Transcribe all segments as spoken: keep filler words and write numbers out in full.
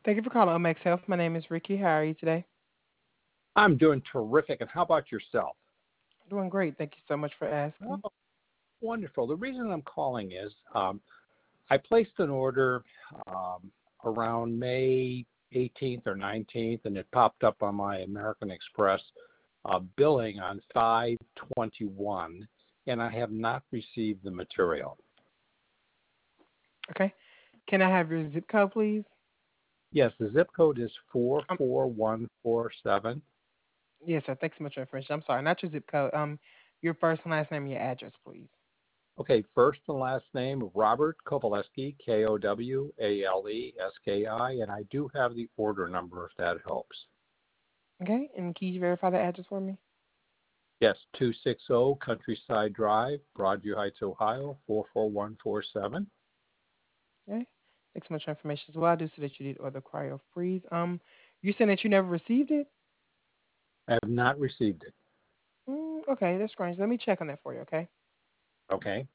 Thank you for calling Omex Health. My name is Ricky. How are you today? I'm doing terrific. And how about yourself? Doing great. Thank you so much for Oh, asking. wonderful. The reason I'm calling is um, I placed an order um, around May eighteenth or nineteenth, and it popped up on my American Express uh, billing on five twenty-one, and I have not received the material. Okay. Can I have your zip code, please? Yes, the zip code is four Um, four one four seven. yes, sir. Thanks so much for your information. I'm sorry, not your zip code. Um, your first and last name and your address, please. Okay, first and last name, Robert Kowaleski, K O W A L E S K I, and I do have the order number if that helps. Okay. And can you verify the address for me? Yes, two sixty Countryside Drive, Broadview Heights, Ohio, four four one four seven. Okay. Thanks so much for your information. So what I do so that you did order cryo freeze. Um, you saying that you never received it? I have not received it. Mm, okay, that's strange. Let me check on that for you. Okay. Okay.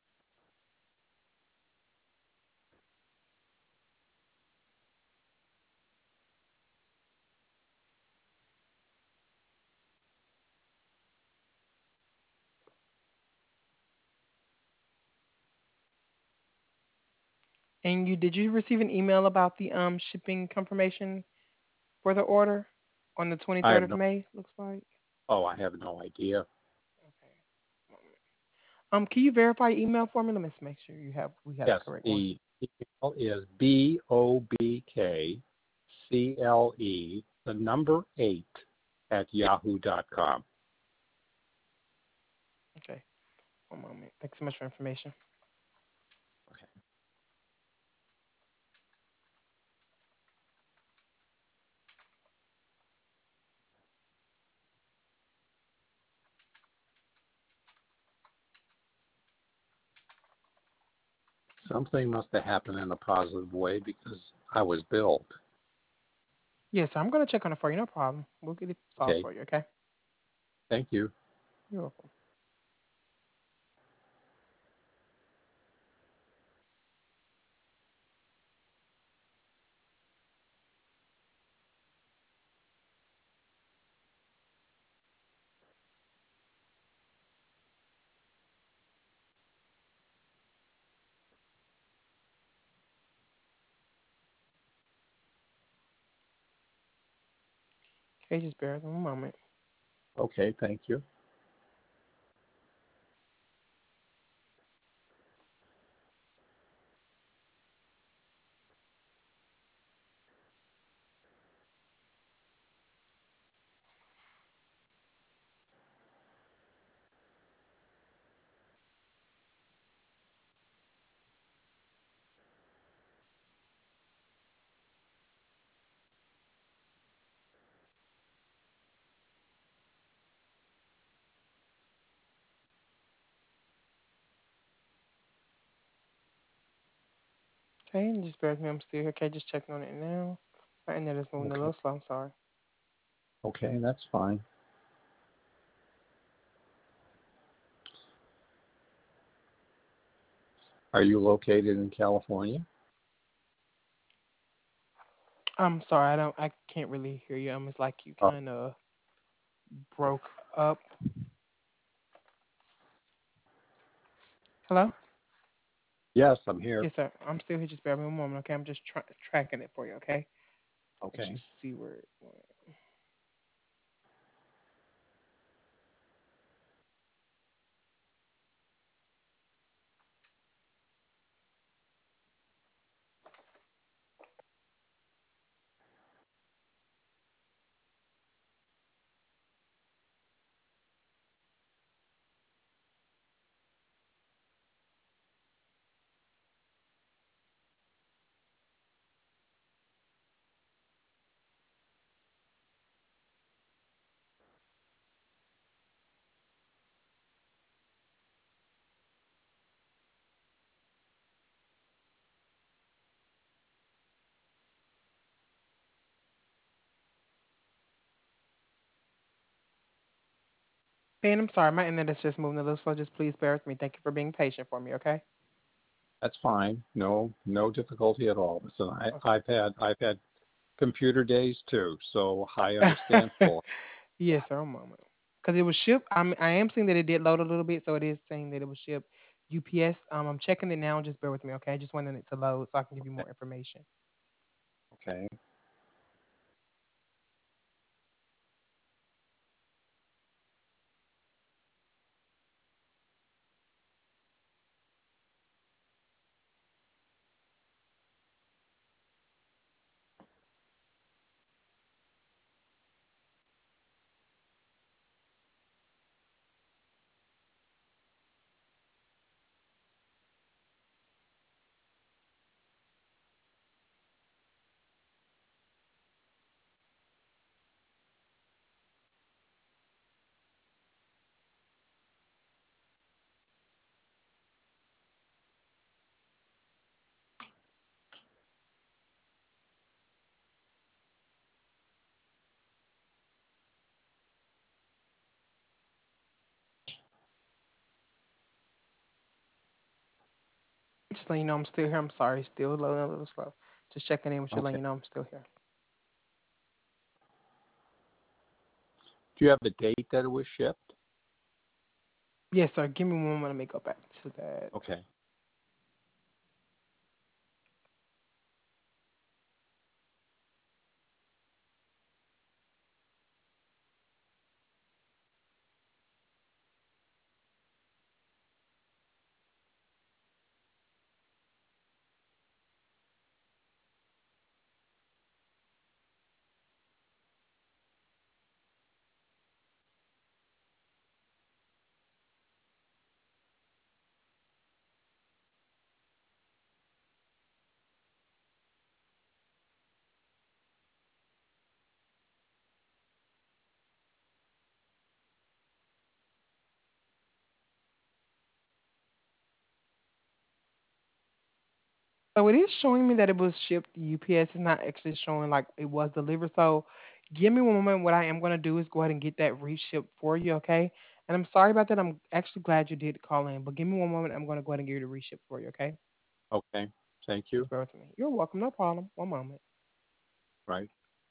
And you did you receive an email about the um shipping confirmation for the order on the I twenty-third have of no, May? Looks like. oh, I have no idea. Okay. Um, can you verify your email for me? Let me just make sure you have we have the Yes, correct one. the email is B O B K C L E, the number eight at yahoo dot com. Okay. One moment. Thanks so much for information. Okay. Something must have happened in a positive way because I was billed. Yes, I'm gonna check on it for you. No problem. We'll get it solved Okay. for you. Okay. Thank you. You're welcome. Okay, just bear with me one moment. Okay, thank you. Okay, and just bear with me. I'm still here. Okay, just checking on it now. My internet is moving a Okay. little slow. I'm sorry. Okay, that's fine. Are you located in California? I'm sorry. I don't. I can't really hear you. Um, it's like you Oh, kind of broke up. Hello. yes, I'm here. Yes, sir. I'm still here. Just bear with me one moment. Okay, I'm just tra- tracking it for you. Okay. Okay. Actually, see where it went. Ben, I'm sorry. My internet is just moving a little slow. Just please bear with me. Thank you for being patient for me. Okay. That's fine. No, no difficulty at all. Listen, I, Okay. I've had I've had computer days too, so I understand fully. Yes, sir. One moment. Because it was shipped. I'm I am seeing that it did load a little bit, so it is saying that it was shipped U P S. Um, I'm checking it now. Just bear with me, okay? I just wanted it to load so I can give you more information. Okay. Just letting you know I'm still here. I'm sorry, still loading a little slow. Just checking in with you, letting Okay. you know I'm still here. Do you have the date that it was shipped? Yes, sir. Give me one moment. Let me go back to that. Okay. So it is showing me that it was shipped U P S. It's not actually showing like it was delivered. So give me one moment. What I am going to do is go ahead and get that reshipped for you, okay? And I'm sorry about that. I'm actually glad you did call in, but give me one moment. I'm going to go ahead and get you the reship for you, okay? Okay. Thank you. Just bear with me. You're welcome. No problem. One moment. Right.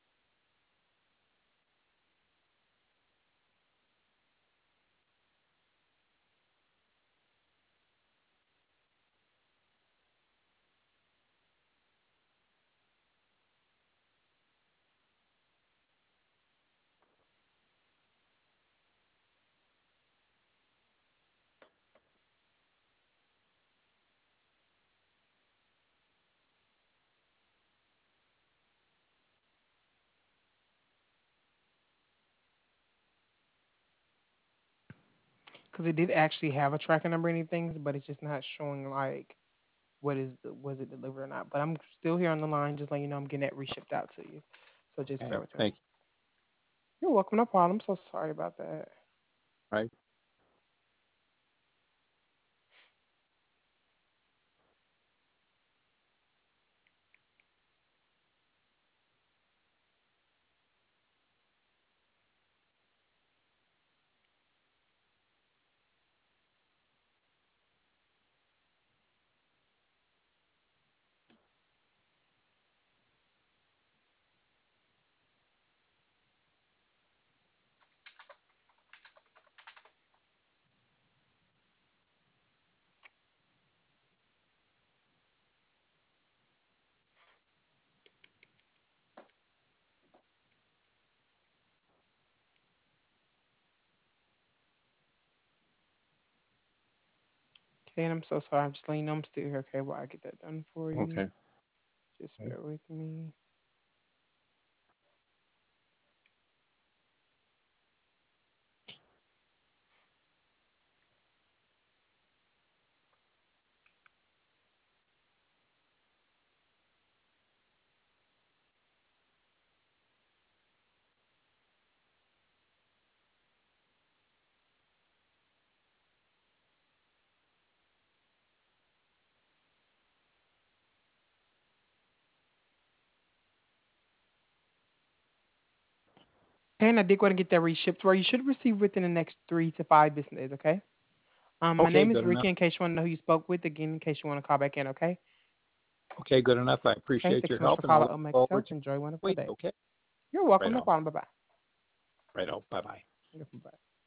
Because it did actually have a tracking number and anything, but it's just not showing like what is the, was it delivered or not. But I'm still here on the line, just letting you know I'm getting that reshipped out to you. So just bear Okay. with me. Thank you. You're welcome. No problem. I'm so sorry about that. Right. Okay, and I'm so sorry. I'm just letting you know I'm still here. Okay, while I get that done for you. Okay. Just Okay. bear with me. Okay, and I did go ahead and get that reshipped for you. You should receive within the next three to five business days. Okay. Um, my Okay. name is Good enough. Ricky. In case you want to know who you spoke with, again, in case you want to call back in. Okay. Okay, good enough. I Okay, appreciate thanks your so much for help, and I'll following look up. Make forward yourself. to Enjoy a wonderful wait. day. Okay, You're right welcome. No on, problem. Bye bye. right on. Bye bye. Bye.